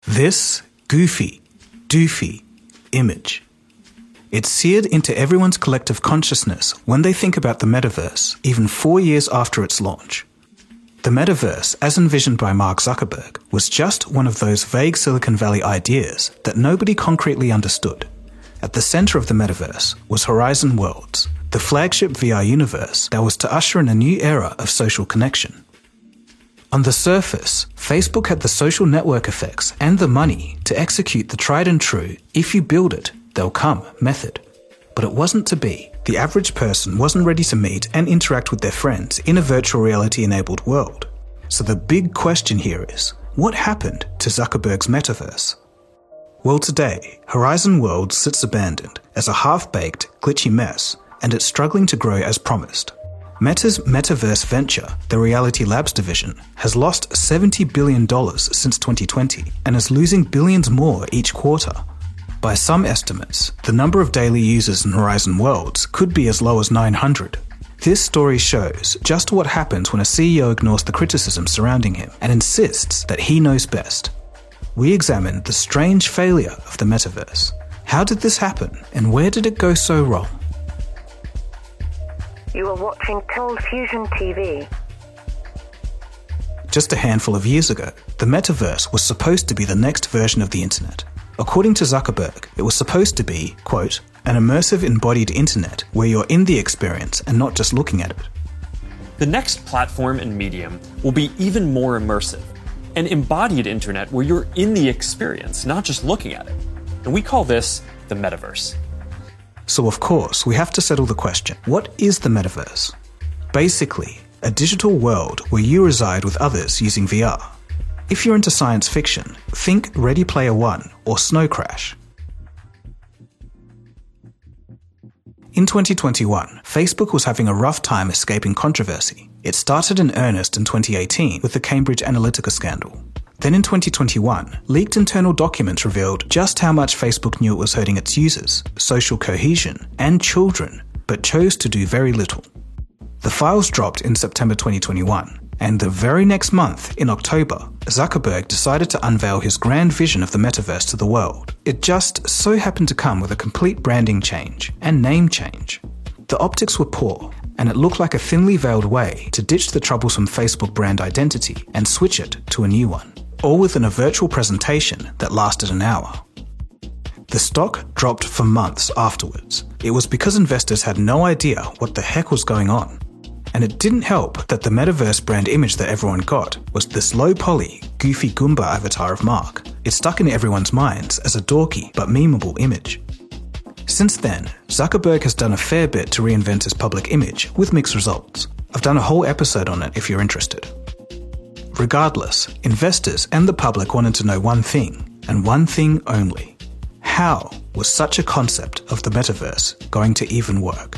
This goofy, doofy image. It's seared into everyone's collective consciousness when they think about the metaverse, even 4 years after its launch. The metaverse, as envisioned by Mark Zuckerberg, was just one of those vague Silicon Valley ideas that nobody concretely understood. At the center of the metaverse was Horizon Worlds, the flagship VR universe that was to usher in a new era of social connection. On the surface, Facebook had the social network effects and the money to execute the tried and true, if you build it, they'll come method. But it wasn't to be. The average person wasn't ready to meet and interact with their friends in a virtual reality-enabled world. So the big question here is, what happened to Zuckerberg's metaverse? Well, today, Horizon Worlds sits abandoned as a half-baked, glitchy mess, and it's struggling to grow as promised. Meta's metaverse venture, the Reality Labs division, has lost $70 billion since 2020 and is losing billions more each quarter. By some estimates, the number of daily users in Horizon Worlds could be as low as 900. This story shows just what happens when a CEO ignores the criticism surrounding him and insists that he knows best. We examined the strange failure of the metaverse. How did this happen, and where did it go so wrong? You are watching Cold Fusion TV. Just a handful of years ago, the metaverse was supposed to be the next version of the internet. According to Zuckerberg, it was supposed to be, quote, an immersive embodied internet where you're in the experience and not just looking at it. The next platform and medium will be even more immersive, an embodied internet where you're in the experience, not just looking at it. And we call this the metaverse. So of course, we have to settle the question, what is the metaverse? Basically, a digital world where you reside with others using VR. If you're into science fiction, think Ready Player One or Snow Crash. In 2021, Facebook was having a rough time escaping controversy. It started in earnest in 2018 with the Cambridge Analytica scandal. Then in 2021, leaked internal documents revealed just how much Facebook knew it was hurting its users, social cohesion, and children, but chose to do very little. The files dropped in September 2021, and the very next month, in October, Zuckerberg decided to unveil his grand vision of the metaverse to the world. It just so happened to come with a complete branding change and name change. The optics were poor, and it looked like a thinly veiled way to ditch the troublesome Facebook brand identity and switch it to a new one, all within a virtual presentation that lasted an hour. The stock dropped for months afterwards. It was because investors had no idea what the heck was going on. And it didn't help that the metaverse brand image that everyone got was this low-poly, goofy Goomba avatar of Mark. It stuck in everyone's minds as a dorky but memeable image. Since then, Zuckerberg has done a fair bit to reinvent his public image with mixed results. I've done a whole episode on it if you're interested. Regardless, investors and the public wanted to know one thing, and one thing only. How was such a concept of the metaverse going to even work?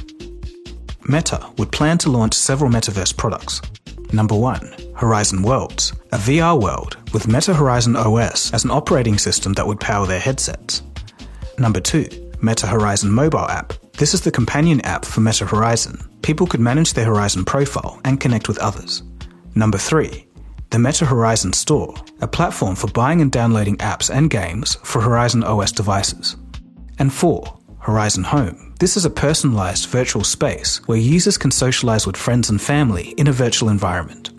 Meta would plan to launch several metaverse products. Number 1, Horizon Worlds, a VR world with Meta Horizon OS as an operating system that would power their headsets. Number 2, Meta Horizon mobile app. This is the companion app for Meta Horizon. People could manage their Horizon profile and connect with others. Number 3, the Meta Horizon Store, a platform for buying and downloading apps and games for Horizon OS devices. And 4, Horizon Home. This is a personalized virtual space where users can socialize with friends and family in a virtual environment.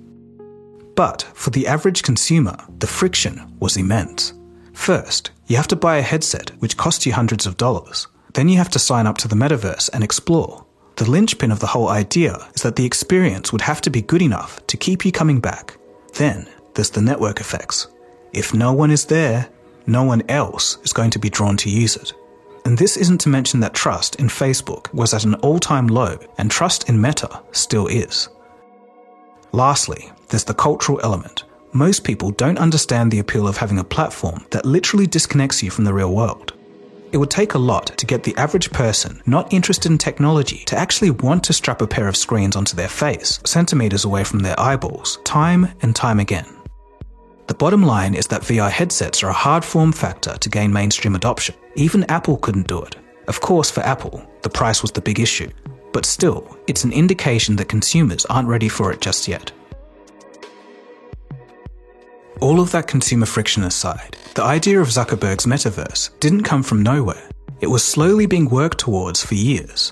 But for the average consumer, the friction was immense. First, you have to buy a headset which costs you hundreds of dollars. Then you have to sign up to the metaverse and explore. The linchpin of the whole idea is that the experience would have to be good enough to keep you coming back. Then there's the network effects. If no one is there, no one else is going to be drawn to use it. And this isn't to mention that trust in Facebook was at an all-time low, and trust in Meta still is. Lastly, there's the cultural element. Most people don't understand the appeal of having a platform that literally disconnects you from the real world. It would take a lot to get the average person not interested in technology to actually want to strap a pair of screens onto their face, centimeters away from their eyeballs, time and time again. The bottom line is that VR headsets are a hard form factor to gain mainstream adoption. Even Apple couldn't do it. Of course, for Apple, the price was the big issue. But still, it's an indication that consumers aren't ready for it just yet. All of that consumer friction aside, the idea of Zuckerberg's metaverse didn't come from nowhere. It was slowly being worked towards for years.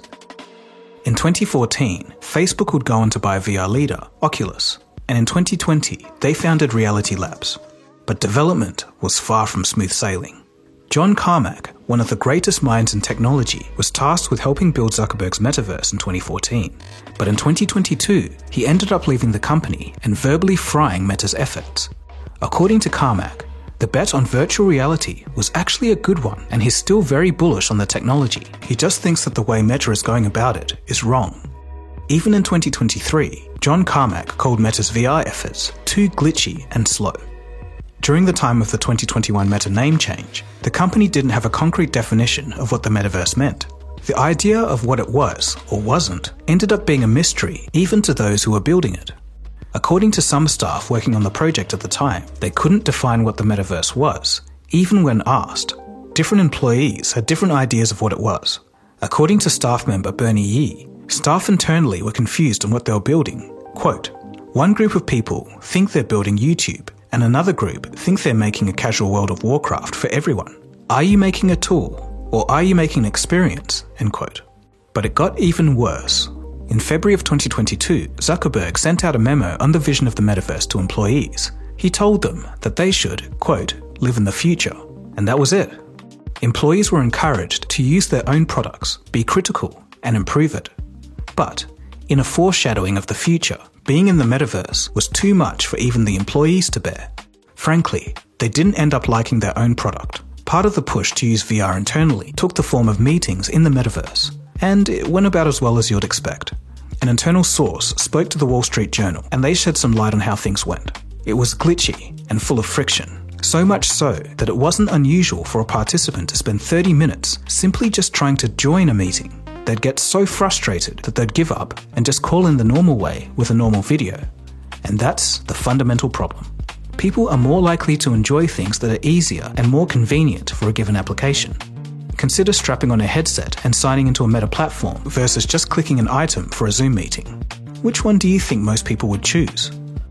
In 2014, Facebook would go on to buy VR leader, Oculus, and in 2020, they founded Reality Labs. But development was far from smooth sailing. John Carmack, one of the greatest minds in technology, was tasked with helping build Zuckerberg's metaverse in 2014. But in 2022, he ended up leaving the company and verbally frying Meta's efforts. According to Carmack, the bet on virtual reality was actually a good one, and he's still very bullish on the technology. He just thinks that the way Meta is going about it is wrong. Even in 2023, John Carmack called Meta's VR efforts too glitchy and slow. During the time of the 2021 Meta name change, the company didn't have a concrete definition of what the metaverse meant. The idea of what it was, or wasn't, ended up being a mystery even to those who were building it. According to some staff working on the project at the time, they couldn't define what the metaverse was, even when asked. Different employees had different ideas of what it was. According to staff member Bernie Yee, staff internally were confused on what they were building. Quote, "One group of people think they're building YouTube, and another group think they're making a casual World of Warcraft for everyone. Are you making a tool, or are you making an experience?" End quote. But it got even worse. In February of 2022, Zuckerberg sent out a memo on the vision of the metaverse to employees. He told them that they should, quote, "live in the future." And that was it. Employees were encouraged to use their own products, be critical, and improve it. But, in a foreshadowing of the future, being in the metaverse was too much for even the employees to bear. Frankly, they didn't end up liking their own product. Part of the push to use VR internally took the form of meetings in the metaverse. And it went about as well as you'd expect. An internal source spoke to the Wall Street Journal, and they shed some light on how things went. It was glitchy and full of friction, so much so that it wasn't unusual for a participant to spend 30 minutes simply just trying to join a meeting. They'd get so frustrated that they'd give up and just call in the normal way with a normal video. And that's the fundamental problem. People are more likely to enjoy things that are easier and more convenient for a given application. Consider strapping on a headset and signing into a Meta platform versus just clicking an item for a Zoom meeting. Which one do you think most people would choose?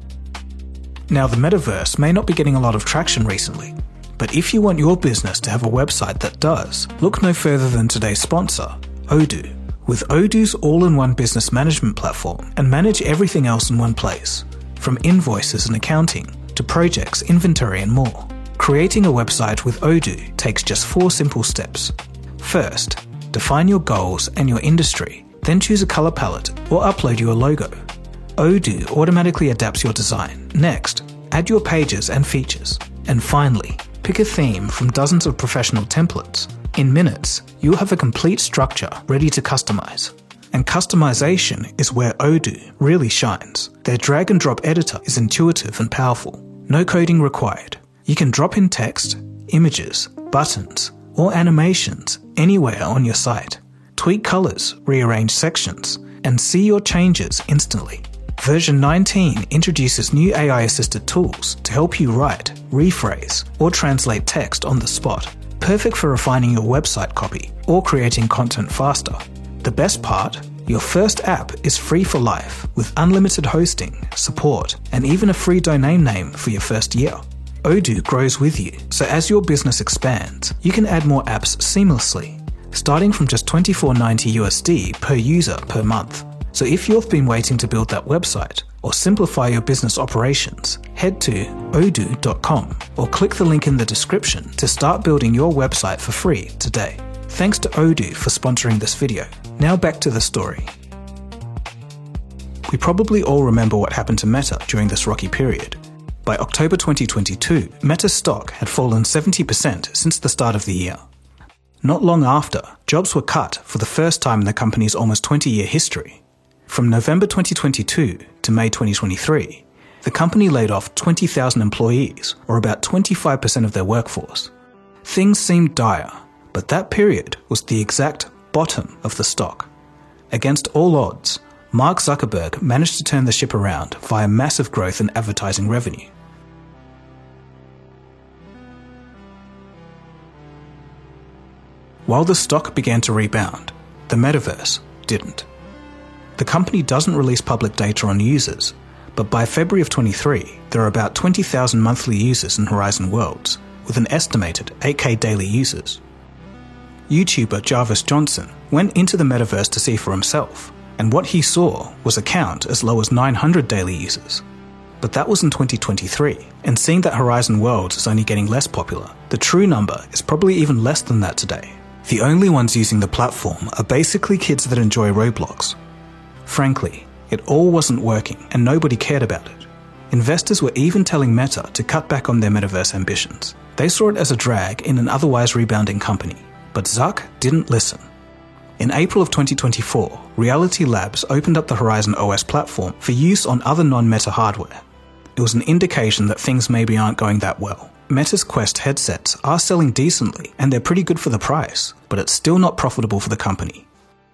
Now, the metaverse may not be getting a lot of traction recently, but if you want your business to have a website that does, look no further than today's sponsor, Odoo. With Odoo's all-in-one business management platform, and manage everything else in one place, from invoices and accounting to projects, inventory, and more. Creating a website with Odoo takes just 4 simple steps. First, define your goals and your industry, then choose a color palette or upload your logo. Odoo automatically adapts your design. Next, add your pages and features. And finally, pick a theme from dozens of professional templates. In minutes, you'll have a complete structure ready to customize. And customization is where Odoo really shines. Their drag and drop editor is intuitive and powerful. No coding required. You can drop in text, images, buttons, or animations anywhere on your site. Tweak colors, rearrange sections, and see your changes instantly. Version 19 introduces new AI-assisted tools to help you write, rephrase, or translate text on the spot. Perfect for refining your website copy or creating content faster. The best part? Your first app is free for life with unlimited hosting, support, and even a free domain name for your first year. Odoo grows with you, so as your business expands, you can add more apps seamlessly, starting from just $24.90 USD per user per month. So if you've been waiting to build that website or simplify your business operations, head to odoo.com or click the link in the description to start building your website for free today. Thanks to Odoo for sponsoring this video. Now back to the story. We probably all remember what happened to Meta during this rocky period. By October 2022, Meta's stock had fallen 70% since the start of the year. Not long after, jobs were cut for the first time in the company's almost 20-year history. From November 2022 to May 2023, the company laid off 20,000 employees, or about 25% of their workforce. Things seemed dire, but that period was the exact bottom of the stock. Against all odds, Mark Zuckerberg managed to turn the ship around via massive growth in advertising revenue. While the stock began to rebound, the metaverse didn't. The company doesn't release public data on users, But by February of 23, there are about 20,000 monthly users in Horizon Worlds, with an estimated 8K daily users. YouTuber Jarvis Johnson went into the metaverse to see for himself, and what he saw was a count as low as 900 daily users. But that was in 2023, and seeing that Horizon Worlds is only getting less popular, the true number is probably even less than that today. The only ones using the platform are basically kids that enjoy Roblox. Frankly, it all wasn't working and nobody cared about it. Investors were even telling Meta to cut back on their metaverse ambitions. They saw it as a drag in an otherwise rebounding company, but Zuck didn't listen. In April of 2024, Reality Labs opened up the Horizon OS platform for use on other non-Meta hardware. It was an indication that things maybe aren't going that well. Meta's Quest headsets are selling decently and they're pretty good for the price, but it's still not profitable for the company.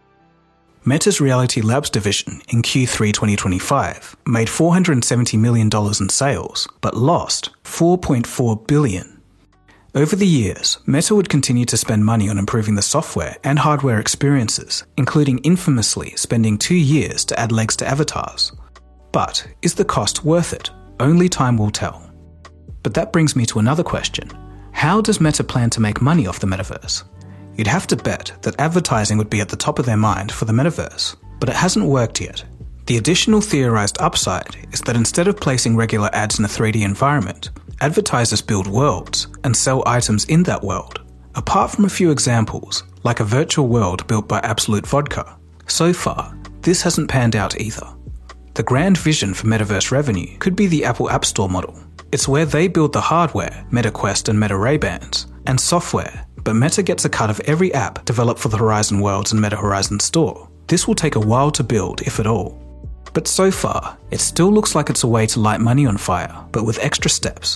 Meta's Reality Labs division in Q3 2025 made $470 million in sales, but lost $4.4 billion. Over the years, Meta would continue to spend money on improving the software and hardware experiences, including infamously spending 2 years to add legs to avatars. But is the cost worth it? Only time will tell. But that brings me to another question. How does Meta plan to make money off the metaverse? You'd have to bet that advertising would be at the top of their mind for the metaverse, but it hasn't worked yet. The additional theorized upside is that instead of placing regular ads in a 3D environment, advertisers build worlds and sell items in that world. Apart from a few examples, like a virtual world built by Absolute Vodka, so far, this hasn't panned out either. The grand vision for metaverse revenue could be the Apple App Store model. It's where they build the hardware, Meta Quest and Meta Ray-Bans, and software, but Meta gets a cut of every app developed for the Horizon Worlds and Meta Horizon Store. This will take a while to build, if at all. But so far, it still looks like it's a way to light money on fire, but with extra steps.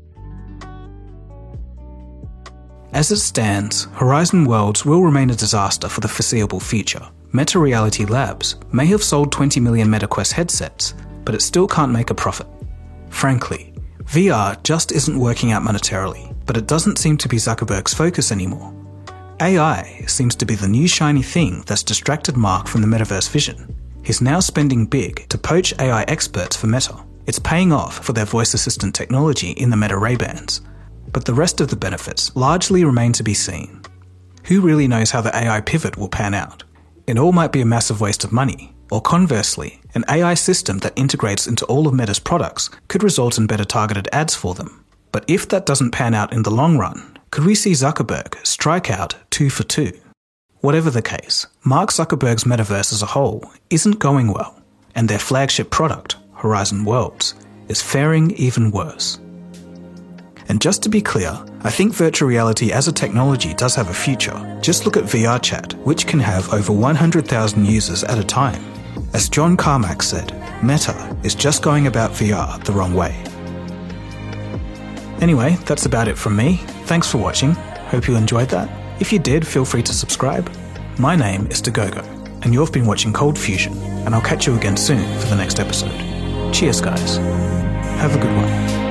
As it stands, Horizon Worlds will remain a disaster for the foreseeable future. Meta Reality Labs may have sold 20 million MetaQuest headsets, but it still can't make a profit. Frankly, VR just isn't working out monetarily, but it doesn't seem to be Zuckerberg's focus anymore. AI seems to be the new shiny thing that's distracted Mark from the metaverse vision. He's now spending big to poach AI experts for Meta. It's paying off for their voice assistant technology in the Meta Ray-Bans, but the rest of the benefits largely remain to be seen. Who really knows how the AI pivot will pan out? It all might be a massive waste of money, or conversely, an AI system that integrates into all of Meta's products could result in better targeted ads for them. But if that doesn't pan out in the long run, could we see Zuckerberg strike out 2 for 2? Whatever the case, Mark Zuckerberg's metaverse as a whole isn't going well, and their flagship product, Horizon Worlds, is faring even worse. And just to be clear, I think virtual reality as a technology does have a future. Just look at VR Chat, which can have over 100,000 users at a time. As John Carmack said, Meta is just going about VR the wrong way. Anyway, that's about it from me. Thanks for watching. Hope you enjoyed that. If you did, feel free to subscribe. My name is Dagogo, and you've been watching Cold Fusion, and I'll catch you again soon for the next episode. Cheers, guys. Have a good one.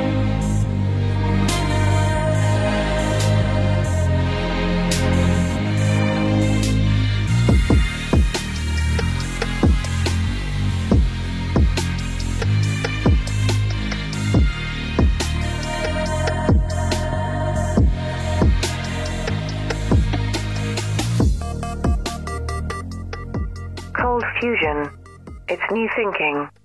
Cold Fusion. It's new thinking.